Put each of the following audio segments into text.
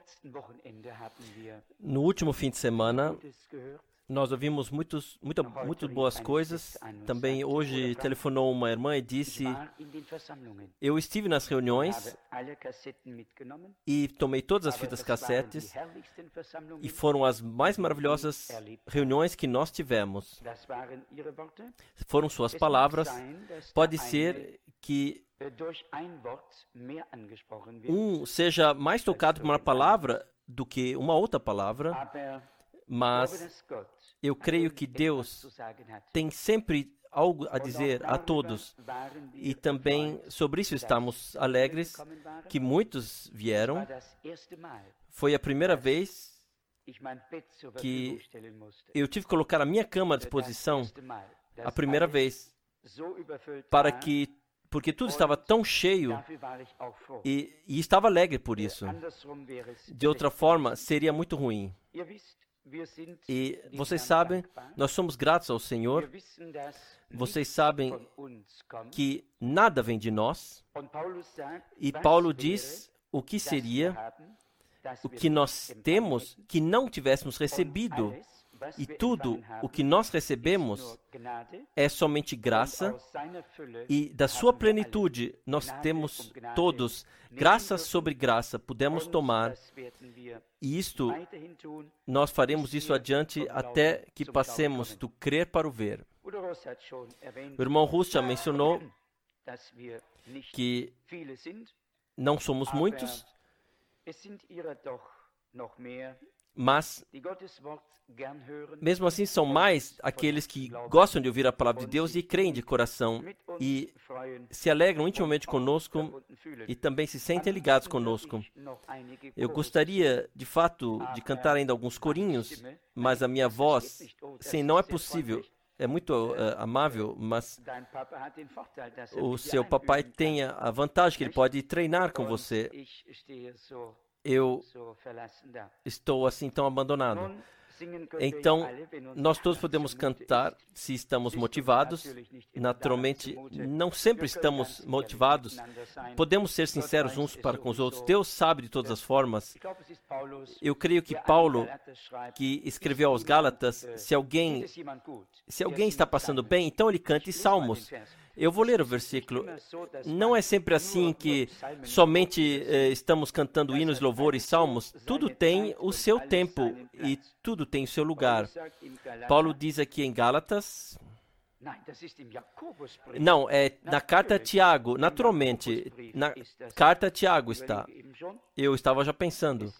No último fim de semana, nós ouvimos muitas boas coisas. Também hoje telefonou uma irmã e disse: eu estive nas reuniões e tomei todas as fitas cassetes e foram as mais maravilhosas reuniões que nós tivemos. Foram suas palavras. Pode ser que um seja mais tocado por uma palavra do que uma outra palavra, mas eu creio que Deus tem sempre algo a dizer a todos. E também sobre isso estamos alegres, que muitos vieram. Foi a primeira vez que eu tive que colocar a minha cama à disposição, a primeira vez, porque tudo estava tão cheio e estava alegre por isso. De outra forma, seria muito ruim. E vocês sabem, nós somos gratos ao Senhor. Vocês sabem que nada vem de nós. E Paulo diz o que seria, o que nós temos, que não tivéssemos recebido. E tudo o que nós recebemos é somente graça, e da sua plenitude nós temos todos graça sobre graça, podemos tomar, e isto, nós faremos isso adiante até que passemos do crer para o ver. O irmão Russ já mencionou que não somos muitos, mas mesmo assim são mais aqueles que gostam de ouvir a palavra de Deus e creem de coração e se alegram intimamente conosco e também se sentem ligados conosco. Eu gostaria, de fato, de cantar ainda alguns corinhos, mas a minha voz, sim, não é possível. É muito amável, mas o seu papai tem a vantagem que ele pode treinar com você. Eu estou assim tão abandonado. Então, nós todos podemos cantar se estamos motivados. Naturalmente, não sempre estamos motivados. Podemos ser sinceros uns para com os outros. Deus sabe de todas as formas. Eu creio que Paulo, que escreveu aos Gálatas, se alguém está passando bem, então ele cante salmos. Eu vou ler o versículo. Não é sempre assim que somente estamos cantando hinos, louvores, salmos. Tudo tem o seu tempo e tudo tem o seu lugar. Paulo diz aqui em Gálatas... Não, é na carta a Tiago. Naturalmente, na carta a Tiago está. Eu estava já pensando.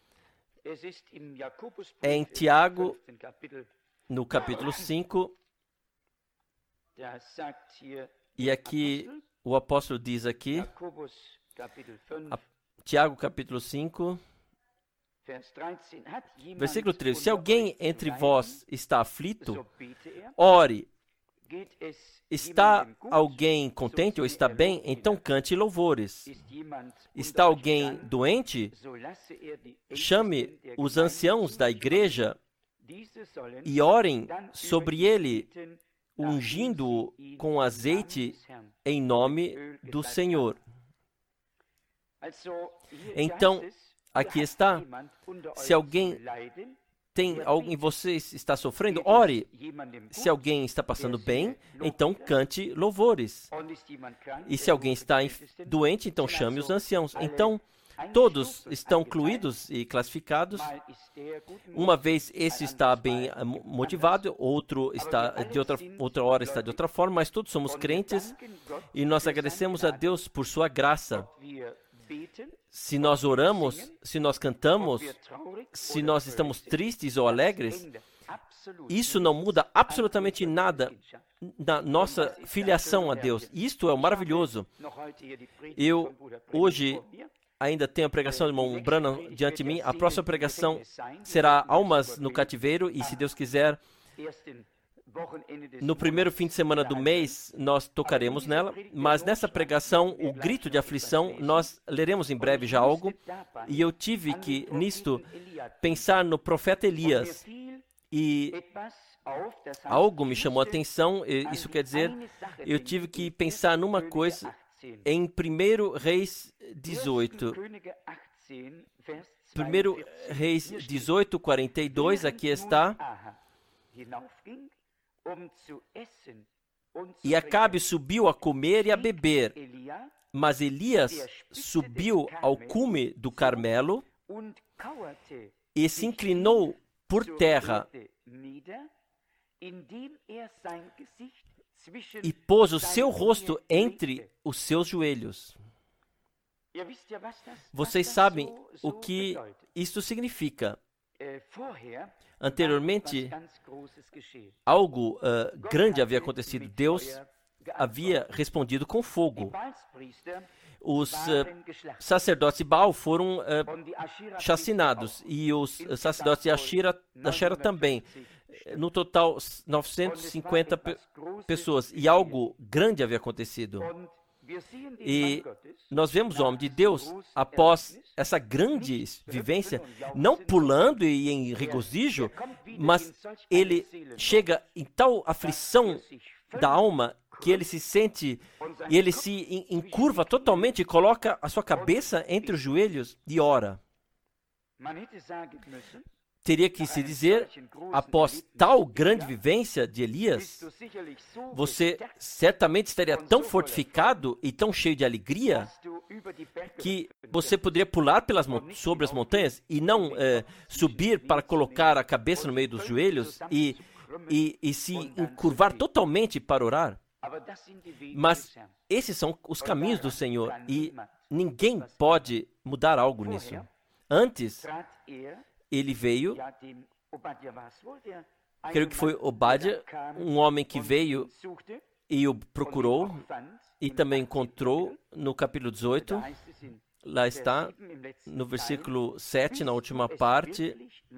É em Tiago, no capítulo 5... E aqui o apóstolo diz aqui, Tiago capítulo 5, versículo 13, se alguém entre vós está aflito, ore. Está alguém contente ou está bem? Então cante louvores. Está alguém doente? Chame os anciãos da igreja e orem sobre ele, ungindo-o com azeite em nome do Senhor. Então, aqui está. Se alguém tem algo em você está sofrendo, ore. Se alguém está passando bem, então cante louvores. E se alguém está doente, então chame os anciãos. Então, todos estão incluídos e classificados. Uma vez esse está bem motivado, outro está de outra hora está de outra forma, mas todos somos crentes e nós agradecemos a Deus por sua graça. Se nós oramos, se nós cantamos, se nós estamos tristes ou alegres, isso não muda absolutamente nada na nossa filiação a Deus. Isto é maravilhoso. Eu hoje ainda tenho a pregação do irmão Branham diante de mim. A próxima pregação será Almas no Cativeiro e, se Deus quiser, no primeiro fim de semana do mês nós tocaremos nela. Mas nessa pregação, o grito de aflição, nós leremos em breve já algo. E eu tive que, nisto, pensar no profeta Elias. E algo me chamou a atenção, isso quer dizer, eu tive que pensar numa coisa. Em 1 Reis 18, 1 Reis 18:42, aqui está. E Acabe subiu a comer e a beber, mas Elias subiu ao cume do Carmelo e se inclinou por terra e pôs o seu rosto entre os seus joelhos. Vocês sabem o que isto significa. Anteriormente, algo grande havia acontecido. Deus havia respondido com fogo. Os sacerdotes de Baal foram chacinados e os sacerdotes de Ashera também. No total, 950 pessoas. E algo grande havia acontecido. E nós vemos o homem de Deus, após essa grande vivência, não pulando e em regozijo, mas ele chega em tal aflição da alma que ele se sente e ele se encurva totalmente e coloca a sua cabeça entre os joelhos e ora. Teria que se dizer, após tal grande vivência de Elias, você certamente estaria tão fortificado e tão cheio de alegria que você poderia pular sobre as montanhas e não subir para colocar a cabeça no meio dos joelhos e se encurvar totalmente para orar. Mas esses são os caminhos do Senhor e ninguém pode mudar algo nisso. Antes, ele veio, creio que foi Obadiah, um homem que veio e o procurou e também encontrou no capítulo 18. Lá está, no versículo 7, na última parte.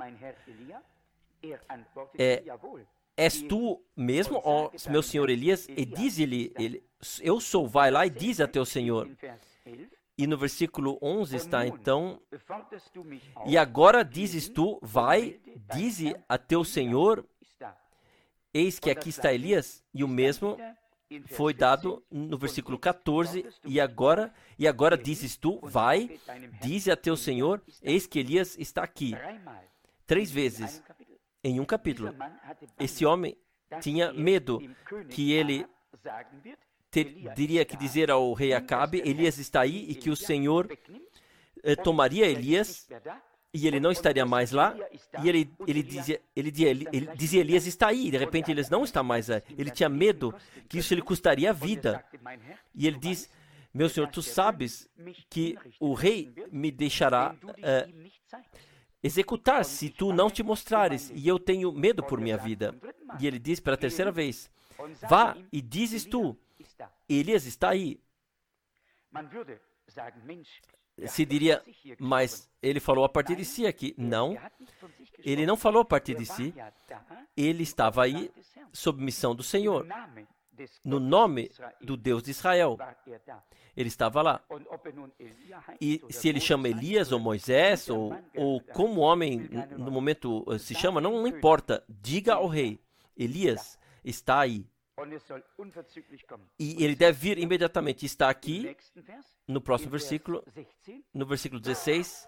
És tu mesmo, ó meu senhor Elias? E diz-lhe, eu sou, vai lá e diz a teu senhor. E no versículo 11 está então, e agora dizes tu, vai, dize a teu senhor, eis que aqui está Elias, e o mesmo foi dado no versículo 14, e agora dizes tu, vai, dize a teu senhor, eis que Elias está aqui. 3 vezes em um capítulo. Esse homem tinha medo que ele teria que dizer ao rei Acabe, Elias está aí, e que o Senhor tomaria Elias, e ele não estaria mais lá, e ele dizia, Elias está aí, e de repente Elias não está mais aí. Ele tinha medo que isso lhe custaria a vida. E ele diz, meu senhor, tu sabes que o rei me deixará executar se tu não te mostrares, e eu tenho medo por minha vida. E ele diz pela 3ª vez, vá e dizes tu, Elias está aí. Se diria, mas ele falou a partir de si aqui. Não, ele não falou a partir de si. Ele estava aí sob missão do Senhor, no nome do Deus de Israel. Ele estava lá. E se ele chama Elias ou Moisés, ou como o homem no momento se chama, não importa. Diga ao rei, Elias está aí. E ele deve vir imediatamente. Está aqui, no próximo versículo, no versículo 16.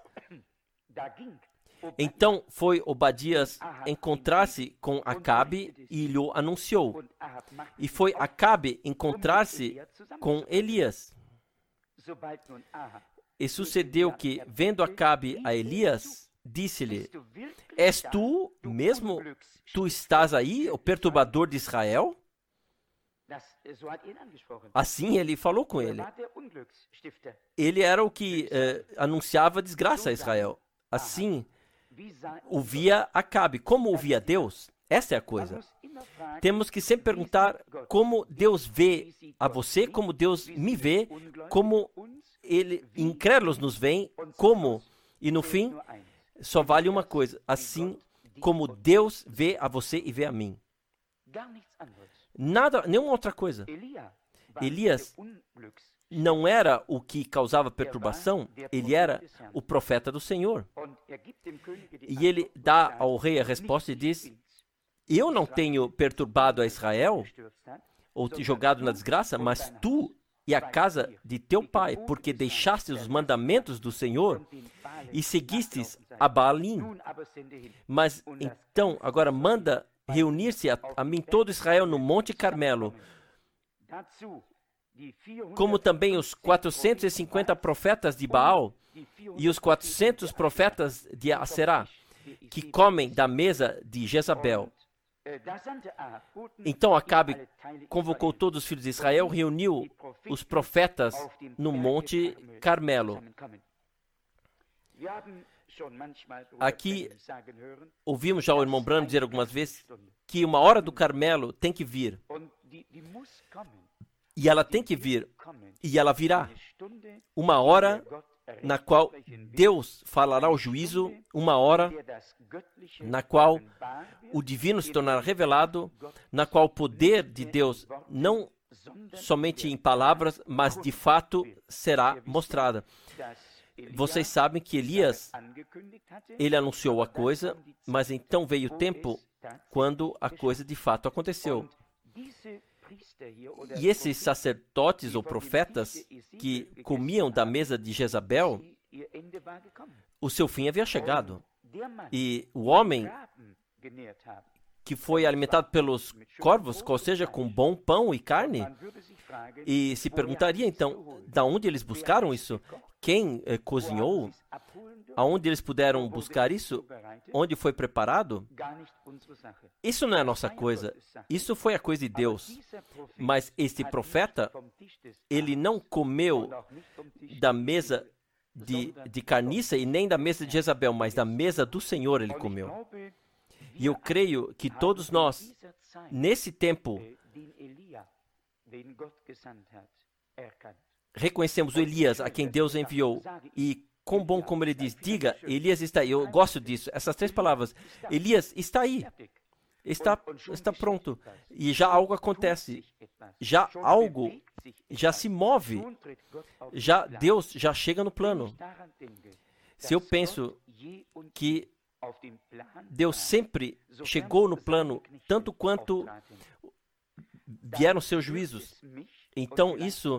Então foi Obadias encontrar-se com Acabe e lhe anunciou. E foi Acabe encontrar-se com Elias. E sucedeu que, vendo Acabe a Elias, disse-lhe, és tu mesmo, tu estás aí, o perturbador de Israel? Assim ele falou com ele. Ele era o que anunciava desgraça a Israel. Assim o via Acabe. Como o via Deus? Essa é a coisa. Temos que sempre perguntar como Deus vê a você, como Deus me vê, como ele, incrédulos nos veem, como, e no fim, só vale uma coisa, assim como Deus vê a você e vê a mim. Nada, nenhuma outra coisa. Elias não era o que causava perturbação, ele era o profeta do Senhor. E ele dá ao rei a resposta e diz, eu não tenho perturbado a Israel, ou te jogado na desgraça, mas tu e a casa de teu pai, porque deixaste os mandamentos do Senhor e seguistes a Baalim. Mas então, agora manda reunir-se a mim todo Israel no Monte Carmelo, como também os 450 profetas de Baal e os 400 profetas de Aserá, que comem da mesa de Jezabel. Então Acabe convocou todos os filhos de Israel, reuniu os profetas no Monte Carmelo. Aqui ouvimos já o irmão Branham dizer algumas vezes que uma hora do Carmelo tem que vir. E ela tem que vir, e ela virá. Uma hora na qual Deus falará o juízo, uma hora na qual o divino se tornará revelado, na qual o poder de Deus, não somente em palavras, mas de fato será mostrada. Vocês sabem que Elias, ele anunciou a coisa, mas então veio o tempo quando a coisa de fato aconteceu. E esses sacerdotes ou profetas que comiam da mesa de Jezabel, o seu fim havia chegado. E o homem que foi alimentado pelos corvos, ou seja, com bom pão e carne, e se perguntaria então, da onde eles buscaram isso? Quem cozinhou? Aonde eles puderam buscar isso? Onde foi preparado? Isso não é a nossa coisa. Isso foi a coisa de Deus. Mas este profeta, ele não comeu da mesa de carniça e nem da mesa de Jezabel, mas da mesa do Senhor ele comeu. E eu creio que todos nós, nesse tempo, reconhecemos o Elias a quem Deus enviou. E quão bom como ele diz, diga, Elias está aí. Eu gosto disso. Essas 3 palavras. Elias está aí. Está pronto. E já algo acontece. Já algo já se move. Já Deus já chega no plano. Se eu penso que Deus sempre chegou no plano, tanto quanto vieram seus juízos, então isso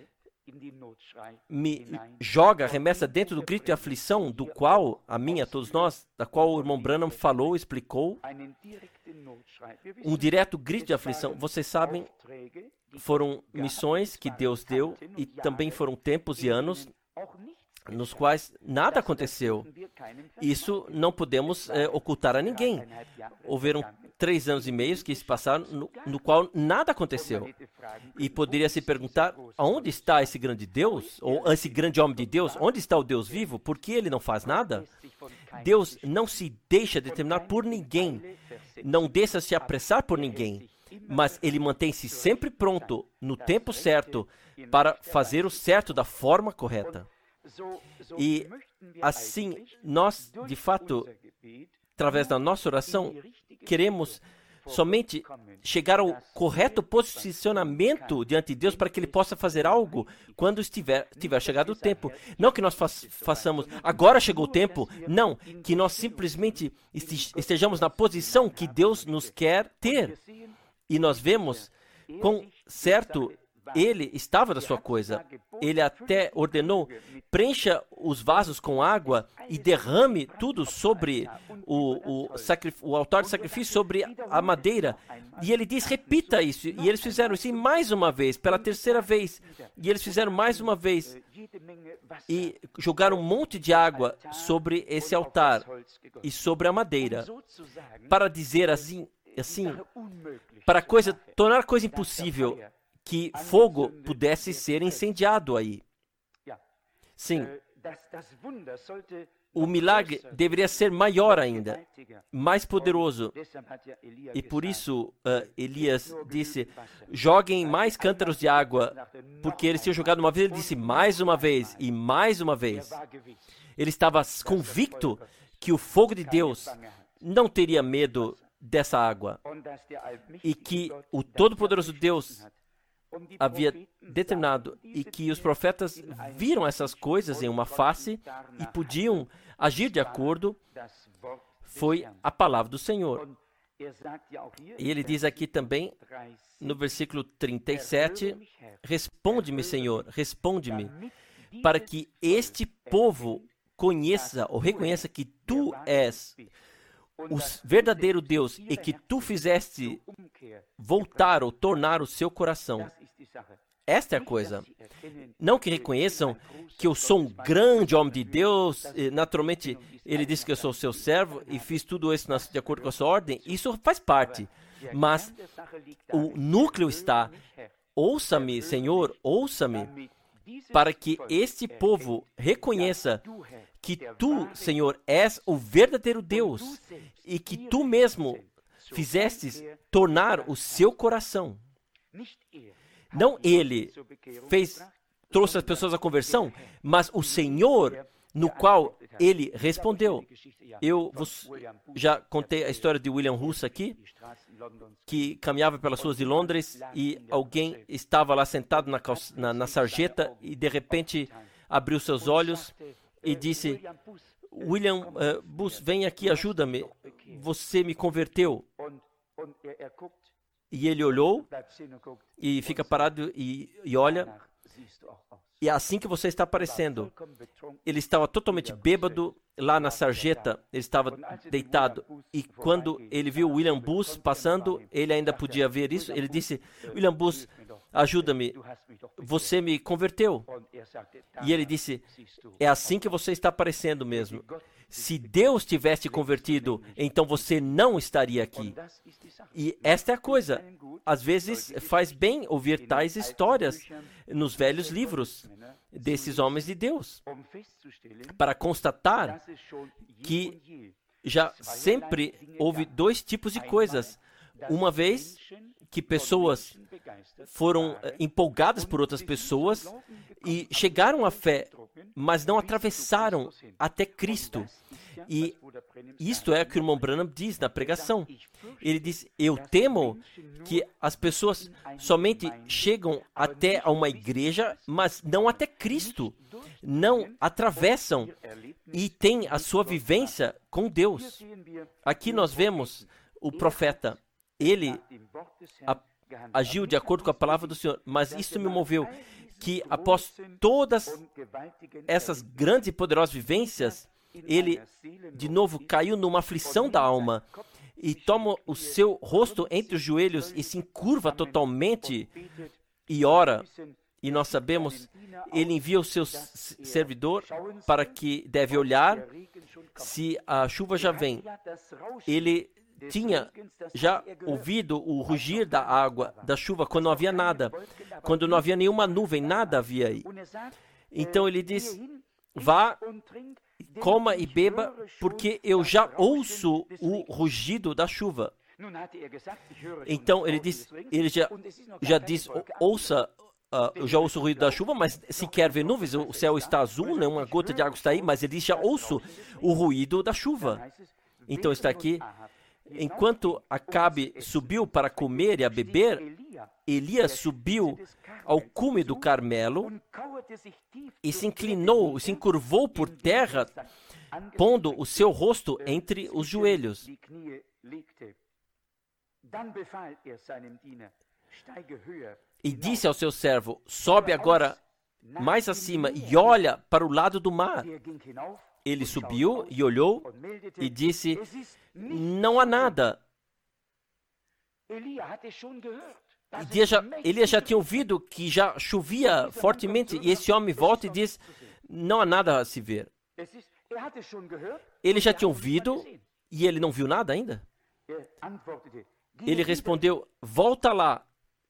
me joga, remessa dentro do grito de aflição, do qual, a mim, a todos nós, da qual o irmão Branham falou, explicou, um direto grito de aflição. Vocês sabem, foram missões que Deus deu e também foram tempos e anos nos quais nada aconteceu. Isso não podemos ocultar a ninguém. Houveram 3 anos e meio que se passaram no qual nada aconteceu. E poderia se perguntar, aonde está esse grande Deus? Ou esse grande homem de Deus? Onde está o Deus vivo? Por que ele não faz nada? Deus não se deixa determinar por ninguém. Não deixa se apressar por ninguém. Mas ele mantém-se sempre pronto, no tempo certo, para fazer o certo da forma correta. E assim, nós, de fato, através da nossa oração, queremos somente chegar ao correto posicionamento diante de Deus para que Ele possa fazer algo quando tiver chegado o tempo. Não que nós façamos, agora chegou o tempo. Não, que nós simplesmente estejamos na posição que Deus nos quer ter. E nós vemos quão certo ele estava da sua coisa. Ele até ordenou, preencha os vasos com água e derrame tudo sobre o altar de sacrifício, sobre a madeira. E ele diz, repita isso. E eles fizeram isso mais uma vez, pela 3ª vez. E eles fizeram mais uma vez. E jogaram um monte de água sobre esse altar e sobre a madeira. Para dizer assim para tornar a coisa impossível, que fogo pudesse ser incendiado aí. Sim, o milagre deveria ser maior ainda, mais poderoso. E por isso Elias disse, joguem mais cântaros de água, porque eles tinham jogado uma vez, ele disse mais uma vez e mais uma vez. Ele estava convicto que o fogo de Deus não teria medo dessa água e que o Todo-Poderoso Deus havia determinado e que os profetas viram essas coisas em uma face e podiam agir de acordo, foi a palavra do Senhor. E ele diz aqui também, no versículo 37, responde-me, Senhor, responde-me, para que este povo conheça ou reconheça que tu és o verdadeiro Deus e que tu fizeste voltar ou tornar o seu coração. Esta é a coisa. Não que reconheçam que eu sou um grande homem de Deus, naturalmente ele disse que eu sou seu servo e fiz tudo isso de acordo com a sua ordem. Isso faz parte, mas o núcleo está: ouça-me, Senhor, ouça-me, para que este povo reconheça que tu, Senhor, és o verdadeiro Deus e que tu mesmo fizestes tornar o seu coração. Não ele trouxe as pessoas à conversão, mas o Senhor, no qual ele respondeu. Eu já contei a história de William Huss aqui, que caminhava pelas ruas de Londres e alguém estava lá sentado na sarjeta e de repente abriu seus olhos e disse: William Buss, vem aqui, ajuda-me, você me converteu. E ele olhou e fica parado e olha, e é assim que você está aparecendo. Ele estava totalmente bêbado lá na sarjeta, ele estava deitado. E quando ele viu William Buss passando, ele ainda podia ver isso. Ele disse: William Buss, ajuda-me, você me converteu. E ele disse: é assim que você está aparecendo mesmo. Se Deus tivesse convertido, então você não estaria aqui. E esta é a coisa. Às vezes faz bem ouvir tais histórias nos velhos livros desses homens de Deus, para constatar que já sempre houve dois tipos de coisas. Uma vez que pessoas foram empolgadas por outras pessoas e chegaram à fé, mas não atravessaram até Cristo. E isto é o que o irmão Branham diz na pregação. Ele diz: eu temo que as pessoas somente chegam até a uma igreja, mas não até Cristo. Não atravessam e têm a sua vivência com Deus. Aqui nós vemos o profeta. Ele agiu de acordo com a palavra do Senhor, mas isso me moveu que após todas essas grandes e poderosas vivências, ele de novo caiu numa aflição da alma e toma o seu rosto entre os joelhos e se encurva totalmente e ora. E nós sabemos, ele envia o seu servidor para que deve olhar se a chuva já vem. Ele tinha já ouvido o rugir da água, da chuva, quando não havia nada, quando não havia nenhuma nuvem, nada havia aí. Então ele diz: vá, coma e beba, porque eu já ouço o rugido da chuva. Então ele já diz: ouça, eu já ouço o ruído da chuva, mas se quer ver nuvens, o céu está azul, né? Uma gota de água está aí, mas ele diz: já ouço o ruído da chuva. Então está aqui: enquanto Acabe subiu para comer e a beber, Elias subiu ao cume do Carmelo e se inclinou, se encurvou por terra, pondo o seu rosto entre os joelhos. E disse ao seu servo: sobe agora mais acima e olha para o lado do mar. Ele subiu e olhou e disse: não há nada. Elias já tinha ouvido que já chovia fortemente, e esse homem volta e diz: não há nada a se ver. Ele já tinha ouvido e ele não viu nada ainda. Ele respondeu: volta lá.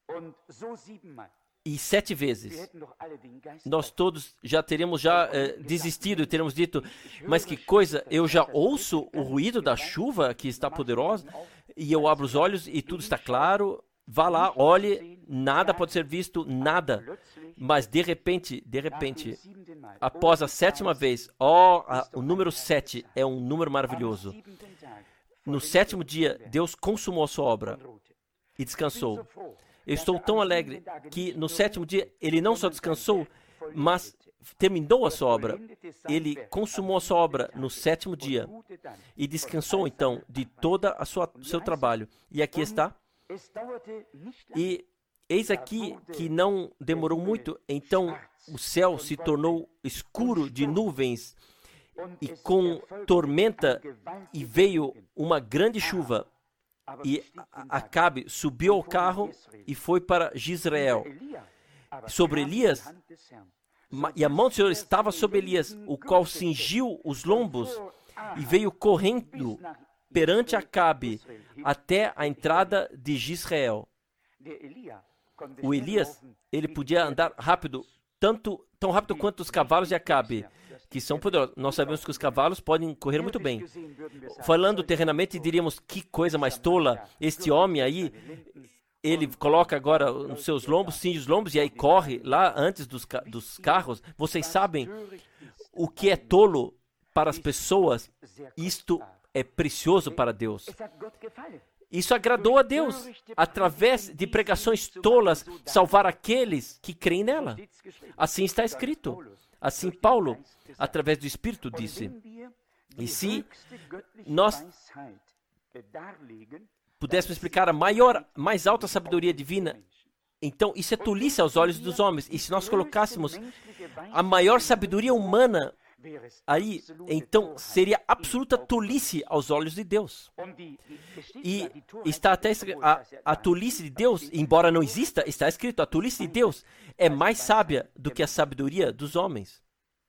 E 7 vezes. Nós todos já teríamos desistido e teríamos dito: mas que coisa, eu já ouço o ruído da chuva que está poderosa, e eu abro os olhos e tudo está claro. Vá lá, olhe, nada pode ser visto, nada. Mas de repente, após a 7ª vez, o número 7 é um número maravilhoso. No 7º dia, Deus consumou a sua obra e descansou. Eu estou tão alegre que no 7º dia ele não só descansou, mas terminou a sua obra. Ele consumou a sua obra no 7º dia e descansou então de toda o seu trabalho. E aqui está. E eis aqui que não demorou muito, então o céu se tornou escuro de nuvens e com tormenta, e veio uma grande chuva. E Acabe subiu ao carro e foi para Jezreel. Sobre Elias, e a mão do Senhor estava sobre Elias, o qual cingiu os lombos e veio correndo perante Acabe até a entrada de Jezreel. O Elias, ele podia andar rápido, tão rápido quanto os cavalos de Acabe, que são poderosos. Nós sabemos que os cavalos podem correr muito bem. Falando terrenamente, diríamos, que coisa mais tola. Este homem aí, ele coloca agora os seus lombos, cinge os lombos e aí corre lá antes dos carros. Vocês sabem o que é tolo para as pessoas? Isto é precioso para Deus. Isso agradou a Deus, através de pregações tolas, salvar aqueles que creem nela. Assim está escrito. Assim Paulo, através do Espírito, disse. E se nós pudéssemos explicar a mais alta sabedoria divina, então isso é tolice aos olhos dos homens. E se nós colocássemos a maior sabedoria humana aí, então seria absoluta tolice aos olhos de Deus. E está até a tolice de Deus, embora não exista, está escrito, a tolice de Deus é mais sábia do que a sabedoria dos homens.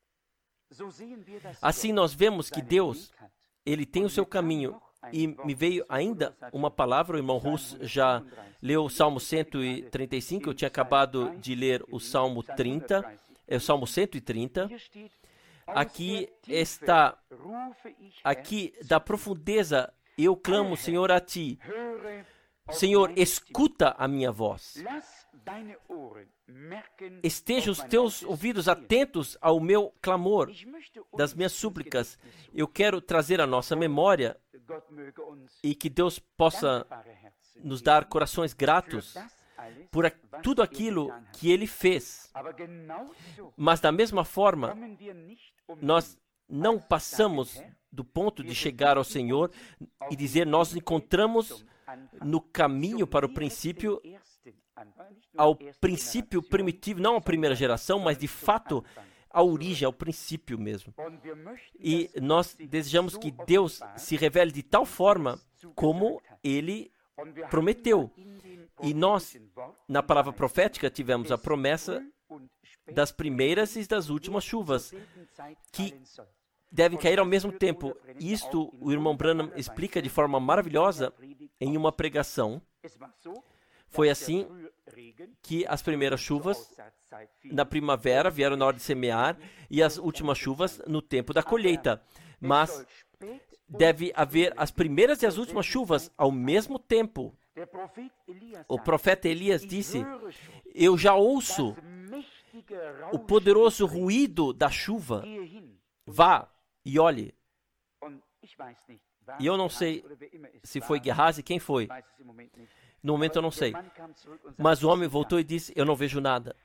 Assim nós vemos que Deus, ele tem o seu caminho. E me veio ainda uma palavra, o irmão Russ já leu o Salmo 135, eu tinha acabado de ler o Salmo 30, o Salmo 130. Aqui está, aqui da profundeza eu clamo, Senhor, a Ti. Senhor, escuta a minha voz. Estejam os teus ouvidos atentos ao meu clamor, das minhas súplicas. Eu quero trazer à nossa memória e que Deus possa nos dar corações gratos por tudo aquilo que Ele fez. Mas da mesma forma, nós não passamos do ponto de chegar ao Senhor e dizer, nós encontramos no caminho para o princípio, ao princípio primitivo, não a primeira geração, mas de fato a origem, ao princípio mesmo. E nós desejamos que Deus se revele de tal forma como Ele prometeu. E nós, na palavra profética, tivemos a promessa das primeiras e das últimas chuvas, que devem cair ao mesmo tempo. Isto o irmão Branham explica de forma maravilhosa em uma pregação. Foi assim que as primeiras chuvas na primavera vieram na hora de semear e as últimas chuvas no tempo da colheita. Mas deve haver as primeiras e as últimas chuvas ao mesmo tempo. O profeta Elias disse, eu já ouço o poderoso ruído da chuva. Vá e olhe. E eu não sei se foi Gehazi, quem foi. No momento eu não sei. Mas o homem voltou e disse, eu não vejo nada.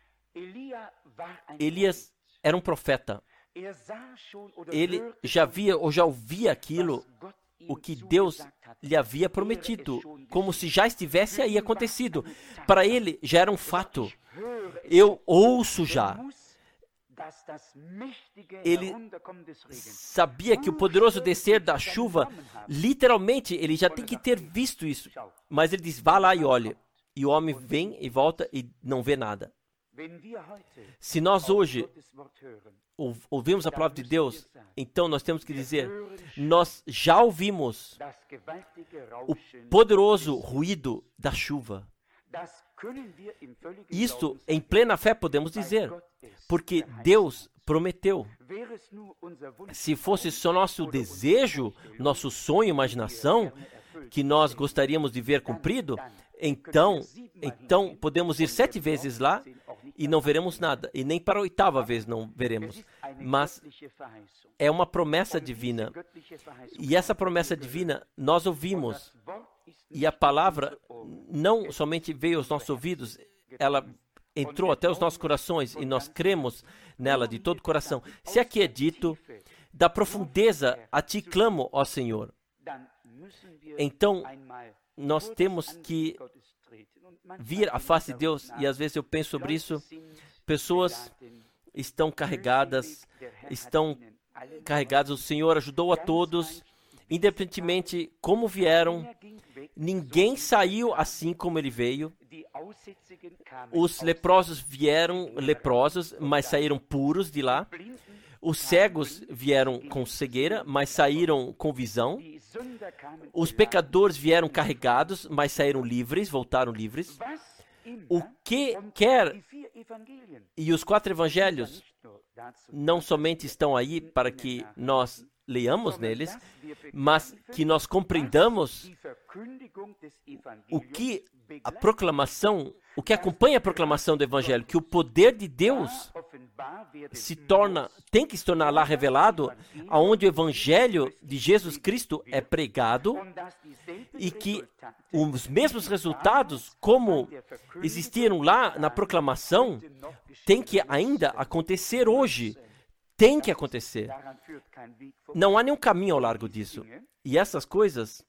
Elias era um profeta. Ele já via ou já ouvia aquilo, o que Deus lhe havia prometido, como se já estivesse aí acontecido. Para ele já era um fato. Eu ouço já. Ele sabia que o poderoso descer da chuva, literalmente, ele já tem que ter visto isso. Mas ele diz, vá lá e olhe. E o homem vem e volta e não vê nada. Se nós hoje ouvimos a palavra de Deus, então nós temos que dizer, nós já ouvimos o poderoso ruído da chuva. Isto, em plena fé, podemos dizer, porque Deus prometeu. Se fosse só nosso desejo, nosso sonho, imaginação, que nós gostaríamos de ver cumprido, então podemos ir 7 vezes lá e não veremos nada, e nem para a 8ª vez não veremos. Mas é uma promessa divina, e essa promessa divina nós ouvimos, e a palavra não somente veio aos nossos ouvidos, ela entrou até os nossos corações, e nós cremos nela de todo o coração. Se aqui é dito, da profundeza a Ti clamo, ó Senhor, então nós temos que vir à face de Deus, e às vezes eu penso sobre isso, pessoas estão carregadas, estão sobrecarregados. O Senhor ajudou a todos, independentemente como vieram. Ninguém saiu assim como ele veio. Os leprosos vieram leprosos, mas saíram puros de lá. Os cegos vieram com cegueira, mas saíram com visão. Os pecadores vieram carregados, mas saíram livres, voltaram livres. O que quer, e os 4 evangelhos não somente estão aí para que nós leiamos neles, mas que nós compreendamos o que a proclamação, o que acompanha a proclamação do Evangelho, que o poder de Deus tem que se tornar lá revelado, aonde o Evangelho de Jesus Cristo é pregado, e que os mesmos resultados, como existiram lá na proclamação, tem que ainda acontecer hoje. Tem que acontecer. Não há nenhum caminho ao largo disso. E essas coisas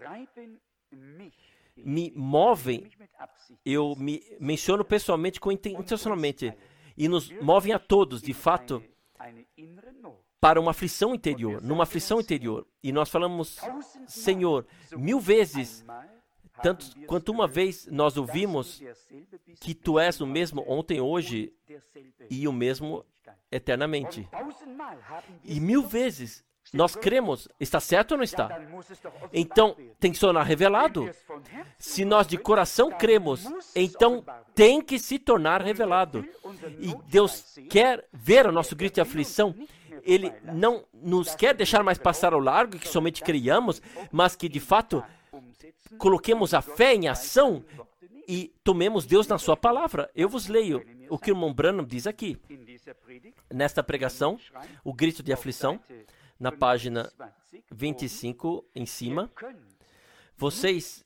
me movem, eu me menciono pessoalmente, intencionalmente, e nos movem a todos, de fato, para uma aflição interior, numa aflição interior. E nós falamos, Senhor, 1000 vezes, tanto quanto uma vez nós ouvimos que Tu és o mesmo ontem, hoje e o mesmo eternamente. E 1000 vezes nós cremos. Está certo ou não está? Então, tem que se tornar revelado. Se nós de coração cremos, então tem que se tornar revelado. E Deus quer ver o nosso grito de aflição. Ele não nos quer deixar mais passar ao largo, que somente criamos, mas que de fato coloquemos a fé em ação e tomemos Deus na sua palavra. Eu vos leio o que o irmão Branham diz aqui. Nesta pregação, o grito de aflição, na página 25, em cima, vocês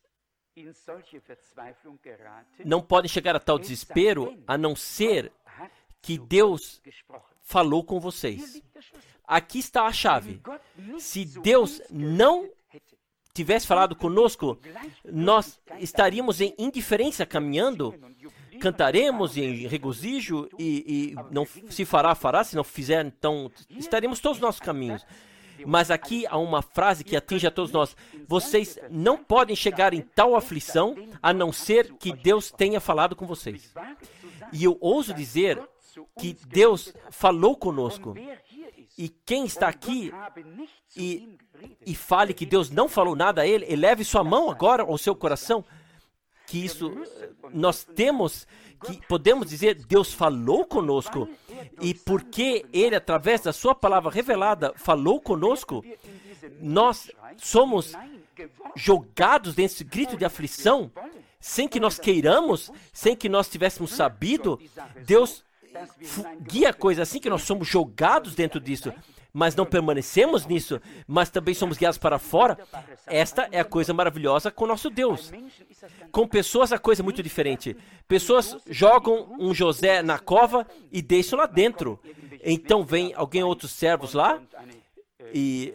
não podem chegar a tal desespero a não ser que Deus falou com vocês. Aqui está a chave. Se Deus não tivesse falado conosco, nós estaríamos em indiferença caminhando, cantaremos em regozijo e não se fará, se não fizer, então estaremos todos os nossos caminhos. Mas aqui há uma frase que atinge a todos nós. Vocês não podem chegar em tal aflição a não ser que Deus tenha falado com vocês. E eu ouso dizer que Deus falou conosco. E quem está aqui e fale que Deus não falou nada a ele, eleve sua mão agora ao seu coração, que isso nós temos, que podemos dizer, Deus falou conosco, e porque Ele, através da sua palavra revelada, falou conosco, nós somos jogados nesse grito de aflição, sem que nós queiramos, sem que nós tivéssemos sabido. Deus guia a coisa assim, que nós somos jogados dentro disso, mas não permanecemos nisso, mas também somos guiados para fora. Esta é a coisa maravilhosa com o nosso Deus. Com pessoas a coisa é muito diferente. Pessoas jogam um José na cova e deixam lá dentro. Então vem alguém, outros servos lá, e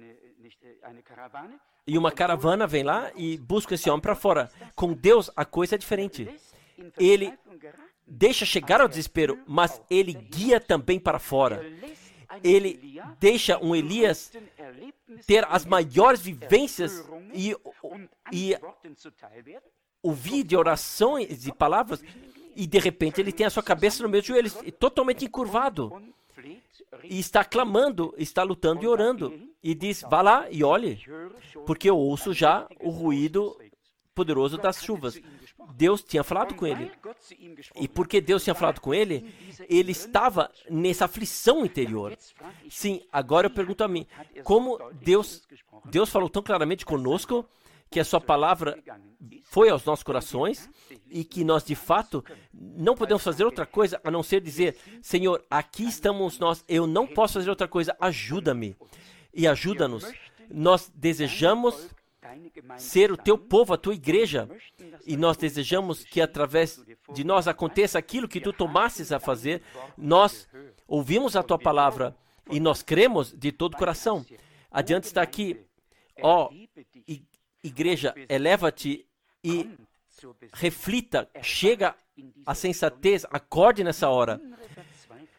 uma caravana vem lá e busca esse homem para fora. Com Deus a coisa é diferente. Ele deixa chegar ao desespero, mas ele guia também para fora. Ele deixa um Elias ter as maiores vivências e ouvir de orações e palavras, e de repente ele tem a sua cabeça no meio dos joelhos, totalmente encurvado, e está clamando, está lutando e orando, e diz, vá lá e olhe, porque eu ouço já o ruído poderoso das chuvas. Deus tinha falado com ele. E porque Deus tinha falado com ele, ele estava nessa aflição interior. Sim, agora eu pergunto a mim, como Deus falou tão claramente conosco, que a sua palavra foi aos nossos corações, e que nós, de fato, não podemos fazer outra coisa a não ser dizer, Senhor, aqui estamos nós, eu não posso fazer outra coisa, ajuda-me e ajuda-nos. Nós desejamos ser o teu povo, a tua igreja, e nós desejamos que através de nós aconteça aquilo que tu tomasses a fazer. Nós ouvimos a tua palavra e nós cremos de todo o coração. Adiante está aqui, ó igreja, eleva-te e reflita, chega à sensatez, acorde nessa hora.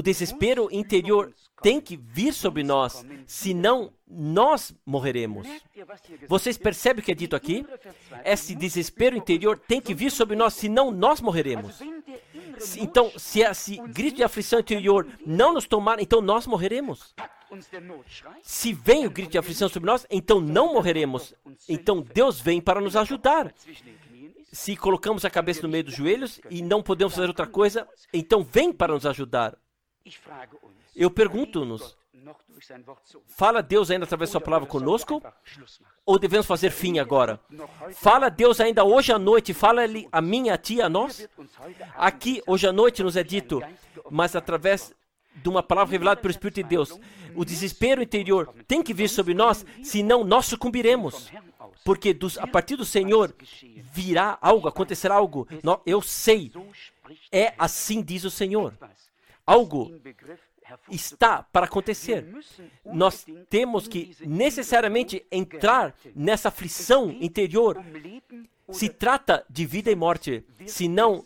o desespero interior tem que vir sobre nós, senão nós morreremos. Vocês percebem o que é dito aqui? Esse desespero interior tem que vir sobre nós, senão nós morreremos. Então, se esse grito de aflição interior não nos tomar, então nós morreremos. Se vem o grito de aflição sobre nós, então não morreremos. Então Deus vem para nos ajudar. Se colocamos a cabeça no meio dos joelhos e não podemos fazer outra coisa, então vem para nos ajudar. Eu pergunto-nos, fala Deus ainda através da sua palavra conosco? Ou devemos fazer fim agora? Fala Deus ainda hoje à noite, fala-lhe a mim, a ti, a nós? Aqui, hoje à noite, nos é dito, mas através de uma palavra revelada pelo Espírito de Deus, o desespero interior tem que vir sobre nós, senão nós sucumbiremos. Porque a partir do Senhor virá algo, acontecerá algo. Eu sei, é assim diz o Senhor. Algo está para acontecer. Nós temos que necessariamente entrar nessa aflição interior. Se trata de vida e morte, senão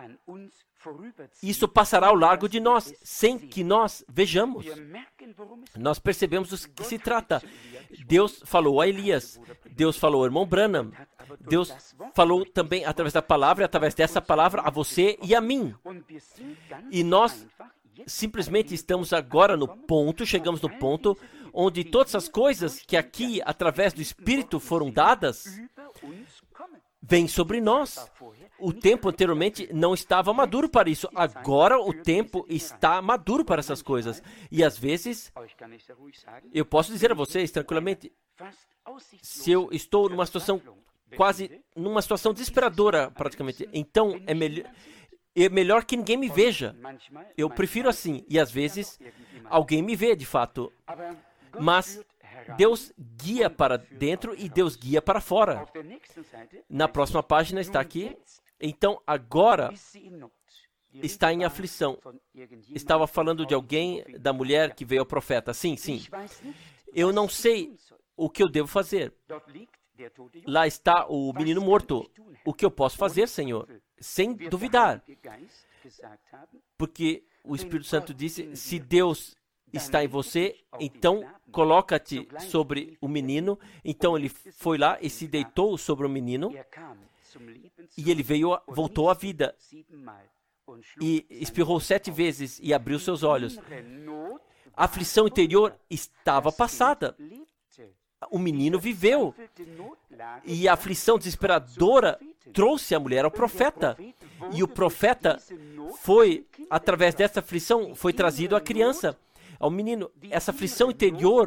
isso passará ao largo de nós, sem que nós vejamos. Nós percebemos do que se trata. Deus falou a Elias, Deus falou ao irmão Branham, Deus falou também através da palavra, através dessa palavra, a você e a mim. E nós simplesmente estamos agora no ponto, chegamos no ponto, onde todas as coisas que aqui, através do Espírito, foram dadas, vêm sobre nós. O tempo anteriormente não estava maduro para isso. Agora o tempo está maduro para essas coisas. E às vezes, eu posso dizer a vocês tranquilamente, se eu estou numa situação numa situação desesperadora praticamente, então é melhor que ninguém me veja. Eu prefiro assim. E às vezes, alguém me vê de fato. Mas Deus guia para dentro e Deus guia para fora. Na próxima página está aqui. Então, agora está em aflição. Estava falando de alguém, da mulher que veio ao profeta. Sim, sim. Eu não sei o que eu devo fazer. Lá está o menino morto. O que eu posso fazer, Senhor? Sem duvidar. Porque o Espírito Santo disse, se Deus está em você, então coloca-te sobre o menino. Então ele foi lá e se deitou sobre o menino. E ele voltou à vida. E espirrou 7 vezes e abriu seus olhos. A aflição interior estava passada. O menino viveu. E a aflição desesperadora trouxe a mulher ao profeta. E o profeta foi, através dessa aflição, foi trazido à criança, ao menino. Essa aflição interior,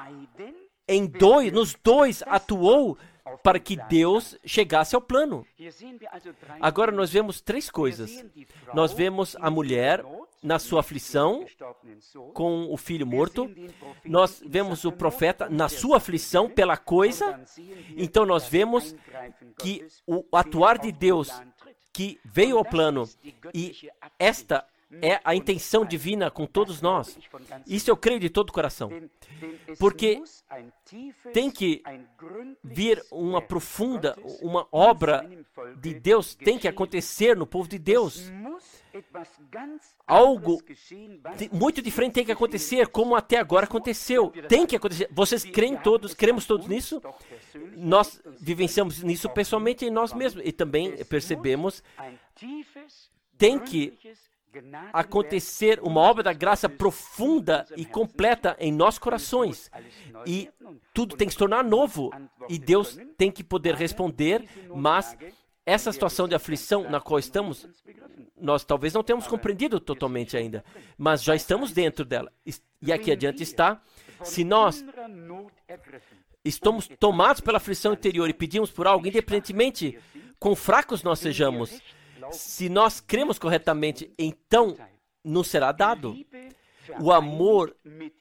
nos dois, atuou para que Deus chegasse ao plano. Agora nós vemos 3 coisas. Nós vemos a mulher na sua aflição, com o filho morto. Nós vemos o profeta na sua aflição pela coisa. Então nós vemos que o atuar de Deus que veio ao plano, e esta é a intenção divina com todos nós. Isso eu creio de todo o coração. Porque tem que vir uma profunda, uma obra de Deus tem que acontecer no povo de Deus. Algo muito diferente tem que acontecer, como até agora aconteceu. Tem que acontecer. Vocês creem todos, cremos todos nisso? Nós vivenciamos nisso pessoalmente em nós mesmos. E também percebemos, tem que acontecer uma obra da graça profunda e completa em nossos corações. E tudo tem que se tornar novo. E Deus tem que poder responder, mas essa situação de aflição na qual estamos, nós talvez não tenhamos compreendido totalmente ainda, mas já estamos dentro dela. E aqui adiante está, se nós estamos tomados pela aflição interior e pedimos por algo, independentemente quão fracos nós sejamos, se nós cremos corretamente, então nos será dado. O amor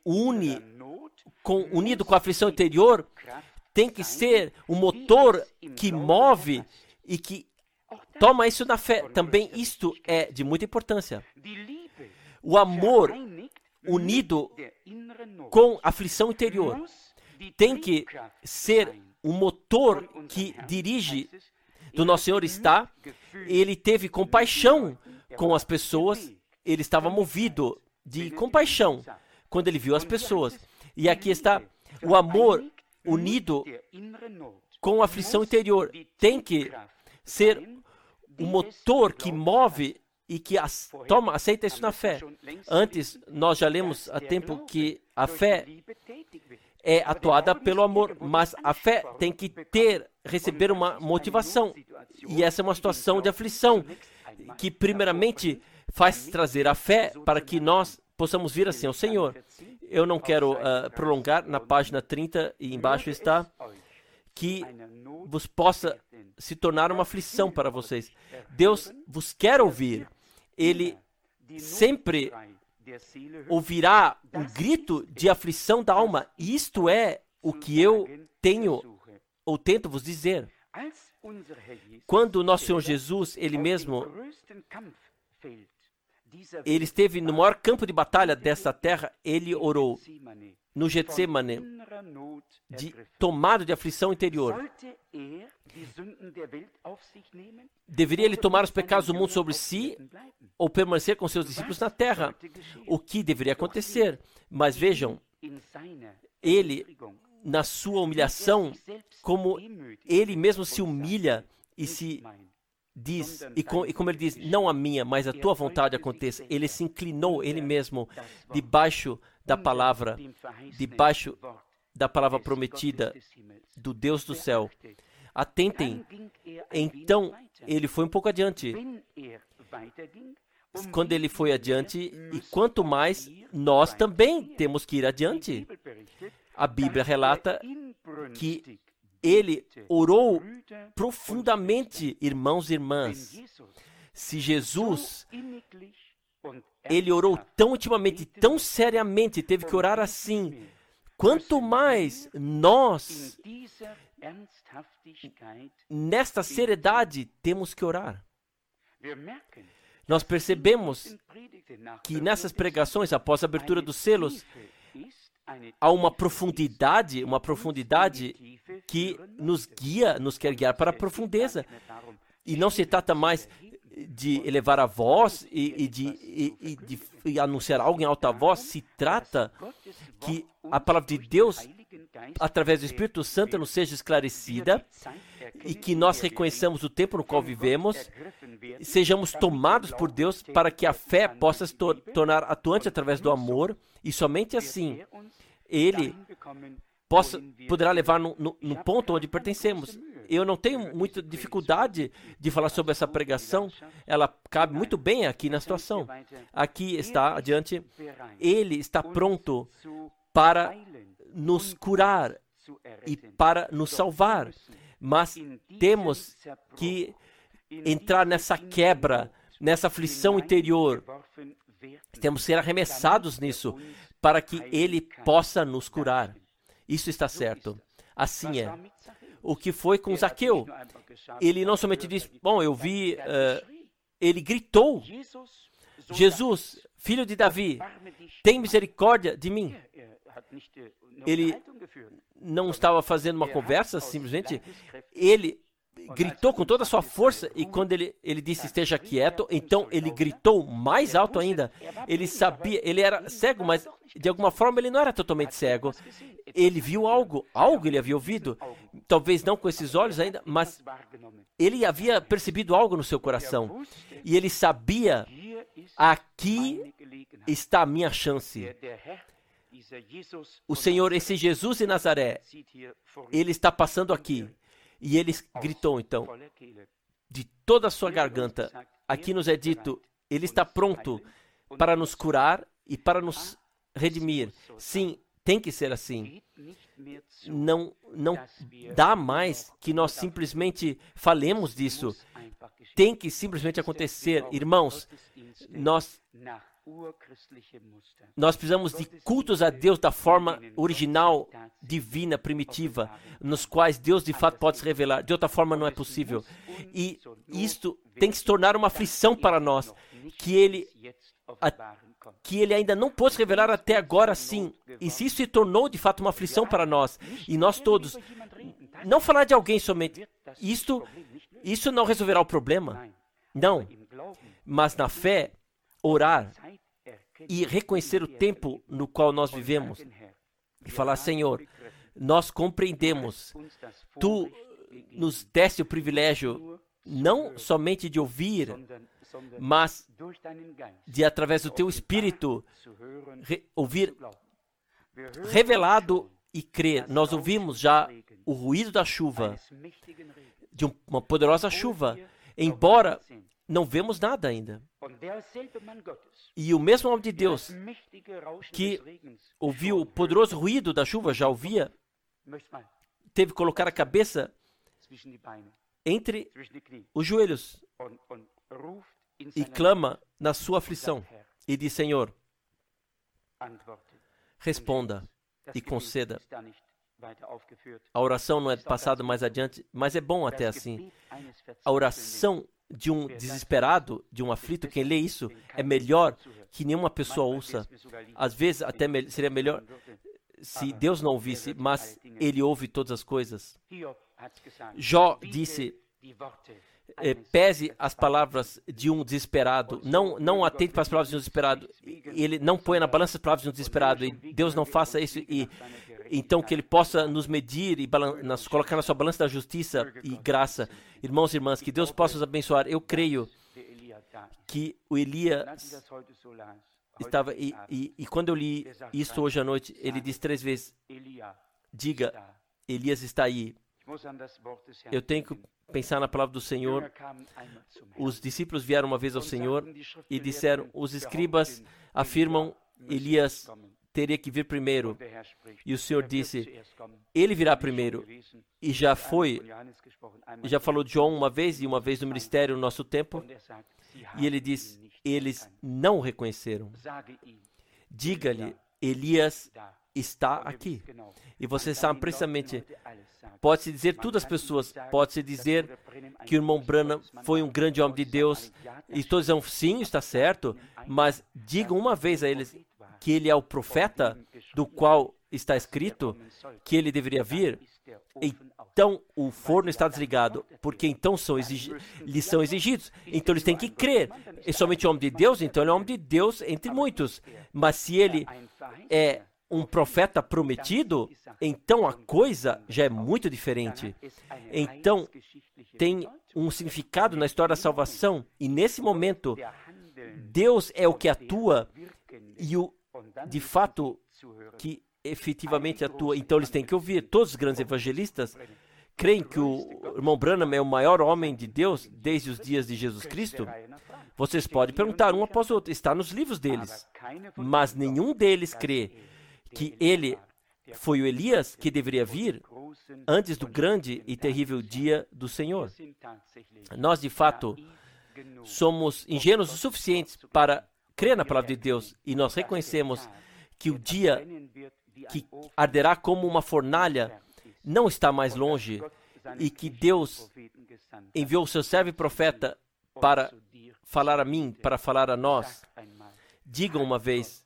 unido com a aflição interior tem que ser o motor que move e que toma isso na fé. Também isto é de muita importância. O amor unido com a aflição interior tem que ser o motor que dirige. Do nosso Senhor ele teve compaixão com as pessoas, ele estava movido de compaixão quando ele viu as pessoas. E aqui está o amor unido com a aflição interior. Tem que ser o motor que move e que aceita isso na fé. Antes, nós já lemos há tempo que a fé é atuada pelo amor, mas a fé tem que receber uma motivação. E essa é uma situação de aflição, que primeiramente faz trazer a fé para que nós possamos vir assim ao Senhor. Eu não quero prolongar, na página 30 e embaixo está, que vos possa se tornar uma aflição para vocês. Deus vos quer ouvir. Ele sempre ouvirá um grito de aflição da alma. E isto é o que eu tenho ou tento vos dizer. Quando o nosso Senhor Jesus, Ele mesmo, Ele esteve no maior campo de batalha dessa terra, Ele orou no Getsemane, tomado de aflição interior. Deveria Ele tomar os pecados do mundo sobre si ou permanecer com seus discípulos na terra? O que deveria acontecer? Mas vejam, Ele, na sua humilhação, como Ele mesmo se humilha e se diz, e como Ele diz, não a minha, mas a tua vontade aconteça. Ele se inclinou, Ele mesmo, debaixo da palavra prometida do Deus do céu. Atentem, então Ele foi um pouco adiante. Quando Ele foi adiante, e quanto mais nós também temos que ir adiante. A Bíblia relata que Ele orou profundamente, irmãos e irmãs. Se Jesus, Ele orou tão intimamente, tão seriamente, teve que orar assim, quanto mais nós, nesta seriedade, temos que orar. Nós percebemos que nessas pregações, após a abertura dos selos, há uma profundidade que nos guia, nos quer guiar para a profundeza. E não se trata mais de elevar a voz e de anunciar algo em alta voz. Se trata que a palavra de Deus, através do Espírito Santo, nos seja esclarecida e que nós reconheçamos o tempo no qual vivemos, sejamos tomados por Deus para que a fé possa se tornar atuante através do amor, e somente assim Ele poderá levar no ponto onde pertencemos. Eu não tenho muita dificuldade de falar sobre essa pregação, ela cabe muito bem aqui na situação. Aqui está, adiante, Ele está pronto para nos curar e para nos salvar, mas temos que entrar nessa quebra, nessa aflição interior. Temos que ser arremessados nisso, para que Ele possa nos curar. Isso está certo. Assim é. O que foi com Zaqueu? Ele não somente disse, bom, eu vi, ele gritou, Jesus, filho de Davi, tem misericórdia de mim. Ele não estava fazendo uma conversa, simplesmente, ele gritou com toda a sua força, e quando ele disse esteja quieto, então ele gritou mais alto ainda. Ele sabia, ele era cego, mas de alguma forma ele não era totalmente cego. Ele viu algo ele havia ouvido, talvez não com esses olhos ainda, mas ele havia percebido algo no seu coração, e ele sabia, aqui está a minha chance. O Senhor, esse Jesus de Nazaré, Ele está passando aqui. E ele gritou, então, de toda a sua garganta. Aqui nos é dito, Ele está pronto para nos curar e para nos redimir. Sim, tem que ser assim. Não dá mais que nós simplesmente falemos disso. Tem que simplesmente acontecer. Irmãos, nós precisamos de cultos a Deus da forma original, divina, primitiva, nos quais Deus de fato pode se revelar. De outra forma não é possível. E isto tem que se tornar uma aflição para nós, que Ele ainda não pôde se revelar até agora, sim. E se isso se tornou de fato uma aflição para nós, e nós todos, não falar de alguém somente, isso não resolverá o problema. Não. Mas na fé, orar e reconhecer o tempo no qual nós vivemos e falar: Senhor, nós compreendemos, Tu nos deste o privilégio não somente de ouvir, mas de, através do Teu Espírito, ouvir revelado e crer. Nós ouvimos já o ruído da chuva, de uma poderosa chuva, embora não vemos nada ainda. E o mesmo homem de Deus que ouviu o poderoso ruído da chuva, já ouvia, teve que colocar a cabeça entre os joelhos e clama na sua aflição e diz: Senhor, responda e conceda. A oração não é passada mais adiante, mas é bom até assim. A oração de um desesperado, de um aflito, quem lê isso, é melhor que nenhuma pessoa ouça. Às vezes até seria melhor se Deus não ouvisse, mas Ele ouve todas as coisas. Jó disse: pese as palavras de um desesperado, não atente para as palavras de um desesperado. Ele não põe na balança as palavras de um desesperado, e Deus não faça isso, e então que Ele possa nos medir e colocar na sua balança da justiça e graça. Irmãos e irmãs, que Deus possa nos abençoar. Eu creio que o Elias estava, e quando eu li isso hoje à noite, ele disse 3 vezes: diga, Elias está aí. Eu tenho que pensar na palavra do Senhor. Os discípulos vieram uma vez ao Senhor e disseram: os escribas afirmam Elias teria que vir primeiro. E o Senhor disse: ele virá primeiro. E já falou de João uma vez, e uma vez no ministério no nosso tempo. E ele diz: eles não o reconheceram. Diga-lhe, Elias está aqui. E você sabe precisamente, pode-se dizer tudo às pessoas, pode-se dizer que o irmão Branham foi um grande homem de Deus, e todos dizem: sim, está certo, mas digam uma vez a eles que ele é o profeta do qual está escrito que ele deveria vir. Então o forno está desligado, porque então lhes são exigidos. Então eles têm que crer. É somente homem de Deus, então ele é homem de Deus entre muitos. Mas se ele é um profeta prometido, então a coisa já é muito diferente. Então tem um significado na história da salvação, e nesse momento Deus é o que atua, e de fato que efetivamente atua. Então eles têm que ouvir. Todos os grandes evangelistas creem que o irmão Branham é o maior homem de Deus desde os dias de Jesus Cristo. Vocês podem perguntar um após o outro, está nos livros deles, mas nenhum deles crê que ele foi o Elias que deveria vir antes do grande e terrível dia do Senhor. Nós, de fato, somos ingênuos o suficiente para crer na palavra de Deus, e nós reconhecemos que o dia que arderá como uma fornalha não está mais longe, e que Deus enviou o seu servo e profeta para falar a mim, para falar a nós. Digam uma vez: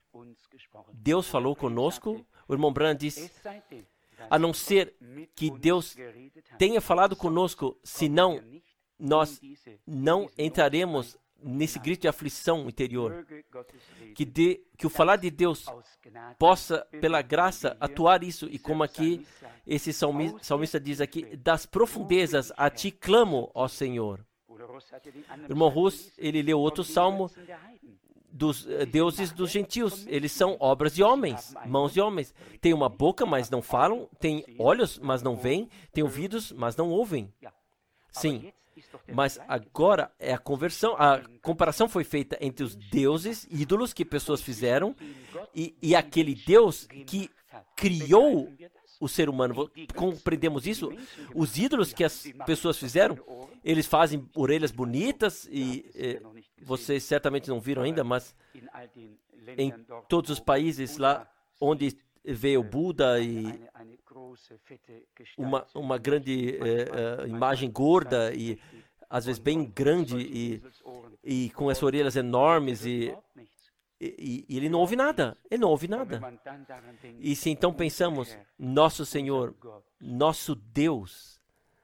Deus falou conosco. O irmão Branham diz: a não ser que Deus tenha falado conosco, senão nós não entraremos nesse grito de aflição interior. Que o falar de Deus possa, pela graça, atuar isso. E como aqui esse salmista diz aqui: das profundezas a ti clamo, ó Senhor. O irmão Rus, ele leu outro salmo dos deuses dos gentios. Eles são obras de homens, mãos de homens. Tem uma boca, mas não falam. Tem olhos, mas não veem. Tem ouvidos, mas não ouvem. Sim, mas agora é a conversão. A comparação foi feita entre os deuses, ídolos que pessoas fizeram, e aquele Deus que criou o ser humano. Compreendemos isso? Os ídolos que as pessoas fizeram, eles fazem orelhas bonitas, e vocês certamente não viram ainda, mas em todos os países lá onde veio o Buda e uma grande imagem gorda e às vezes bem grande e com as orelhas enormes, e ele não ouve nada. Ele não ouve nada. E se então pensamos: nosso Senhor, nosso Deus,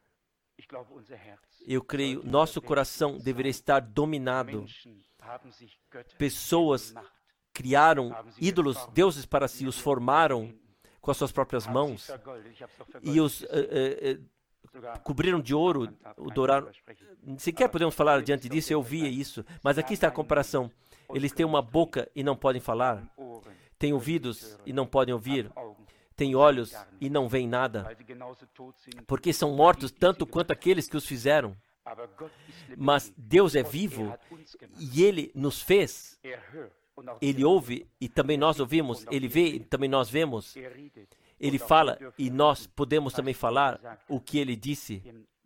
eu creio, nosso coração deveria estar dominado. Pessoas criaram ídolos, deuses para si, os formaram com as suas próprias mãos e os cobriram de ouro, o douraram. Sequer podemos falar diante disso, eu via isso, mas aqui está a comparação. Eles têm uma boca e não podem falar, têm ouvidos e não podem ouvir, têm olhos e não veem nada, porque são mortos tanto quanto aqueles que os fizeram. Mas Deus é vivo e Ele nos fez. Ele ouve e também nós ouvimos. Ele vê e também nós vemos. Ele fala e nós podemos também falar o que Ele disse.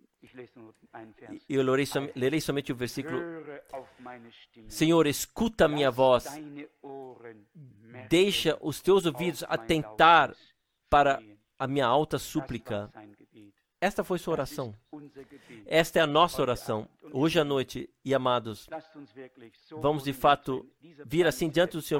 Eu lerei somente o versículo. Senhor, escuta a minha voz. Deixa os teus ouvidos atentar para a minha alta súplica. Esta foi sua oração. Esta é a nossa oração. Hoje à noite, e amados, vamos de fato vir assim diante do Senhor,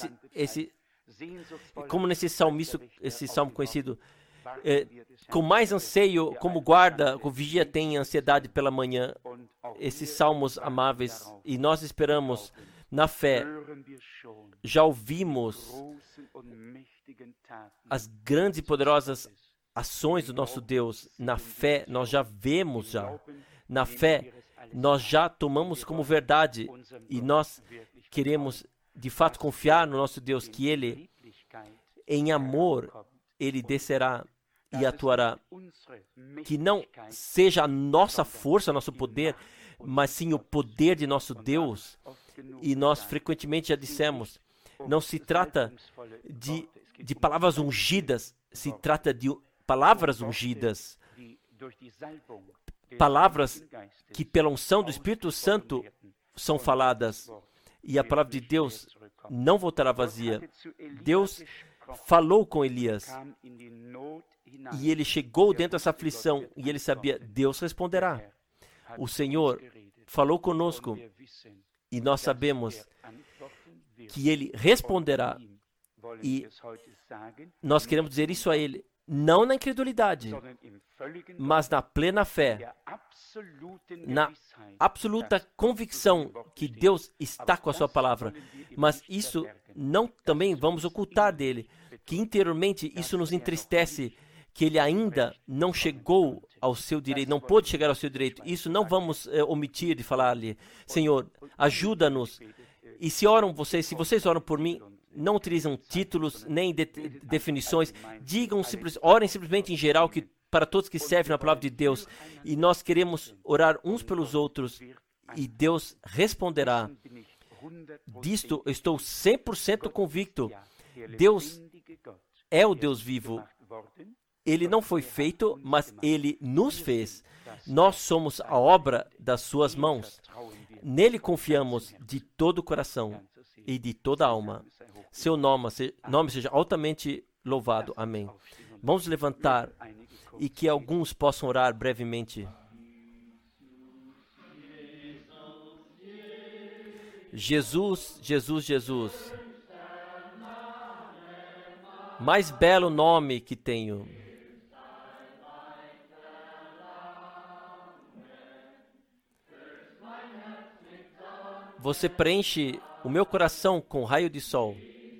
como nesse salmista, esse salmo conhecido, com mais anseio, como guarda, o vigia tem ansiedade pela manhã, esses salmos amáveis, e nós esperamos na fé, já ouvimos as grandes e poderosas ações do nosso Deus. Na fé, nós já vemos já. Na fé, nós já tomamos como verdade e nós queremos de fato confiar no nosso Deus, que Ele, em amor, Ele descerá e atuará. Que não seja a nossa força, nosso poder, mas sim o poder de nosso Deus. E nós frequentemente já dissemos, não se trata de palavras ungidas, se trata de palavras ungidas, palavras que pela unção do Espírito Santo são faladas, e a palavra de Deus não voltará vazia. Deus falou com Elias, e ele chegou dentro dessa aflição, e ele sabia, Deus responderá. O Senhor falou conosco, e nós sabemos que Ele responderá, e nós queremos dizer isso a Ele, não na incredulidade, mas na plena fé, na absoluta convicção que Deus está com a sua palavra. Mas isso não também vamos ocultar dele, que interiormente isso nos entristece, que ele ainda não chegou ao seu direito, não pôde chegar ao seu direito. Isso não vamos omitir de falar-lhe, Senhor, ajuda-nos. E se vocês oram por mim, não utilizam títulos nem definições, orem simplesmente em geral, que para todos que servem na palavra de Deus, e nós queremos orar uns pelos outros, e Deus responderá. Disto eu estou 100% convicto. Deus é o Deus vivo. Ele não foi feito, mas Ele nos fez. Nós somos a obra das suas mãos. Nele confiamos de todo o coração e de toda a alma. Seu nome seja altamente louvado. Amém. Vamos levantar e que alguns possam orar brevemente. Jesus, Jesus, Jesus. Mais belo nome que tenho. Você preenche o meu coração com raio de sol.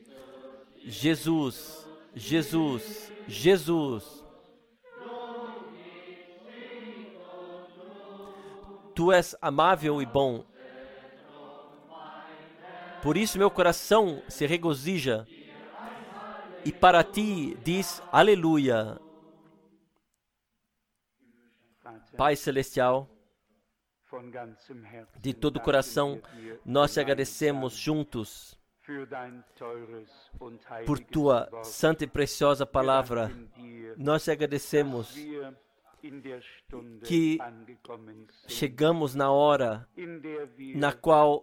Jesus, Jesus, Jesus. Tu és amável e bom. Por isso meu coração se regozija. E para ti diz aleluia. Pai Celestial, de todo o coração, nós te agradecemos juntos por tua santa e preciosa palavra. Nós te agradecemos que chegamos na hora na qual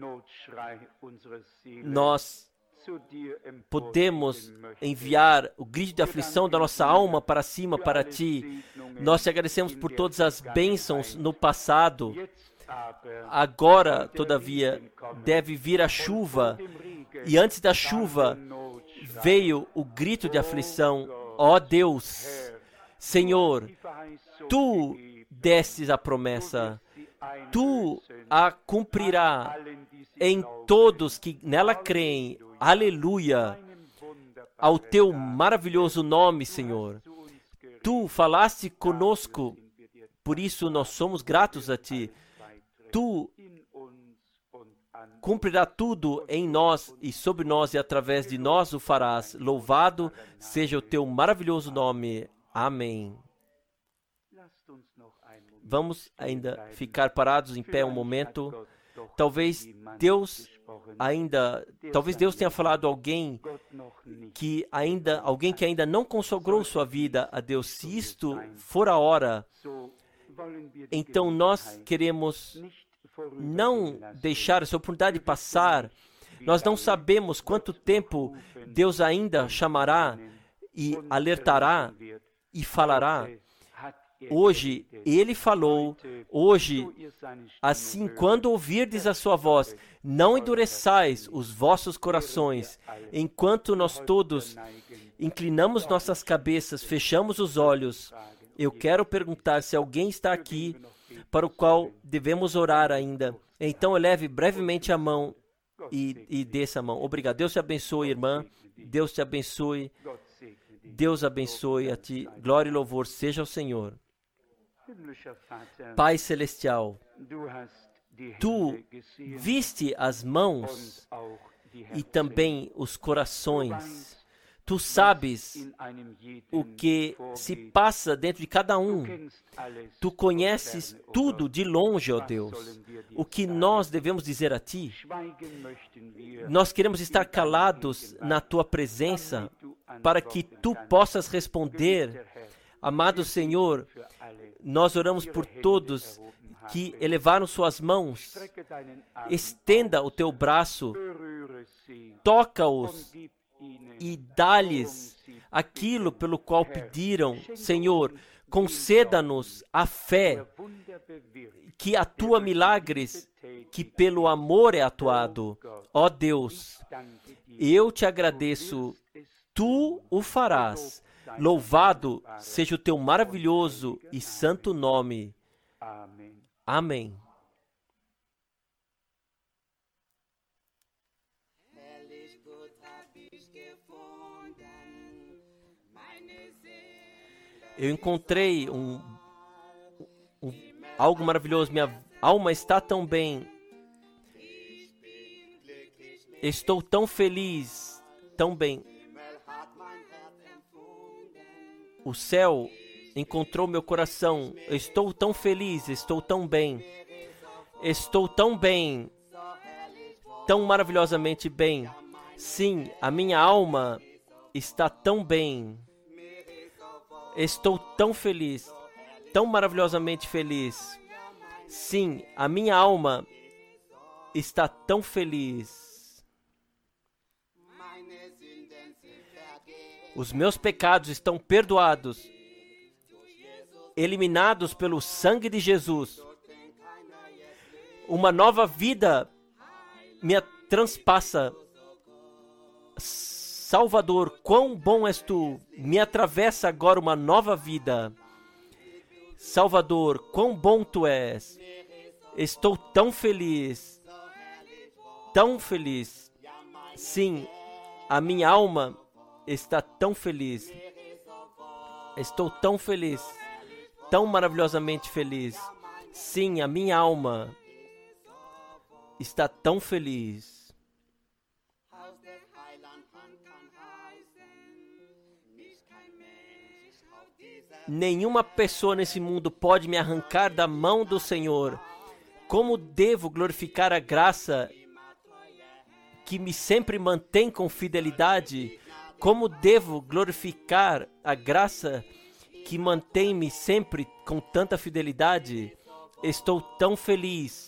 nós podemos enviar o grito de aflição da nossa alma para cima, para ti. Nós te agradecemos por todas as bênçãos no passado. Agora, todavia, deve vir a chuva. E antes da chuva, veio o grito de aflição. Ó Deus, Senhor, Tu destes a promessa. Tu a cumprirá em todos que nela creem, Aleluia ao teu maravilhoso nome, Senhor. Tu falaste conosco, por isso nós somos gratos a Ti. Tu cumprirá tudo em nós e sobre nós e através de nós o farás. Louvado seja o teu maravilhoso nome. Amém. Vamos ainda ficar parados em pé um momento. Talvez Deus tenha falado a alguém que ainda não consagrou sua vida a Deus. Se isto for a hora, então nós queremos não deixar essa oportunidade passar. Nós não sabemos quanto tempo Deus ainda chamará e alertará e falará. Hoje, Ele falou, hoje, assim, quando ouvirdes a sua voz, não endureçais os vossos corações. Enquanto nós todos inclinamos nossas cabeças, fechamos os olhos, eu quero perguntar se alguém está aqui para o qual devemos orar ainda. Então, eleve brevemente a mão e desça a mão. Obrigado. Deus te abençoe, irmã. Deus te abençoe. Deus abençoe a ti. Glória e louvor seja ao Senhor. Pai Celestial, Tu viste as mãos e também os corações. Tu sabes o que se passa dentro de cada um. Tu conheces tudo de longe, ó Deus. O que nós devemos dizer a Ti? Nós queremos estar calados na Tua presença para que Tu possas responder. Amado Senhor, nós oramos por todos que elevaram suas mãos. Estenda o Teu braço, toca-os e dá-lhes aquilo pelo qual pediram. Senhor, conceda-nos a fé que atua milagres, que pelo amor é atuado. Ó Deus, eu te agradeço, Tu o farás. Louvado seja o teu maravilhoso e santo nome. Amém. Eu encontrei algo maravilhoso. Minha alma está tão bem. Estou tão feliz, tão bem. O céu encontrou meu coração. Estou tão feliz, estou tão bem. Estou tão bem, tão maravilhosamente bem. Sim, a minha alma está tão bem. Estou tão feliz, tão maravilhosamente feliz. Sim, a minha alma está tão feliz. Os meus pecados estão perdoados, eliminados pelo sangue de Jesus. Uma nova vida me transpassa. Salvador, quão bom és Tu! Me atravessa agora uma nova vida. Salvador, quão bom Tu és! Estou tão feliz, tão feliz. Sim, a minha alma está tão feliz. Estou tão feliz, tão maravilhosamente feliz. Sim, a minha alma está tão feliz. Nenhuma pessoa nesse mundo pode me arrancar da mão do Senhor. Como devo glorificar a graça que me sempre mantém com fidelidade? Como devo glorificar a graça que mantém-me sempre com tanta fidelidade? Estou tão feliz,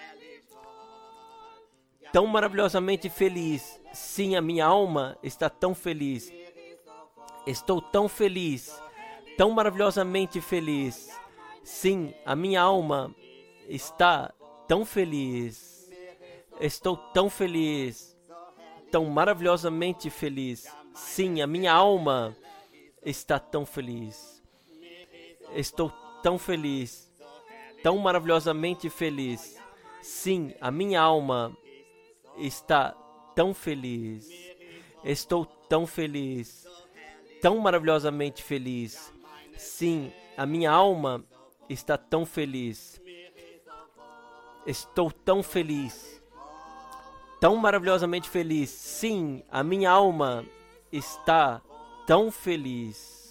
tão maravilhosamente feliz. Sim, a minha alma está tão feliz. Estou tão feliz, tão maravilhosamente feliz. Sim, a minha alma está tão feliz. Estou tão feliz, tão maravilhosamente feliz. Sim, a minha alma está tão feliz. Estou tão feliz, tão maravilhosamente feliz. Sim, a minha alma está tão feliz. Estou tão feliz. Tão maravilhosamente feliz. Sim, a minha alma está tão feliz. Estou tão feliz. Tão maravilhosamente feliz. Sim, a minha alma está tão feliz.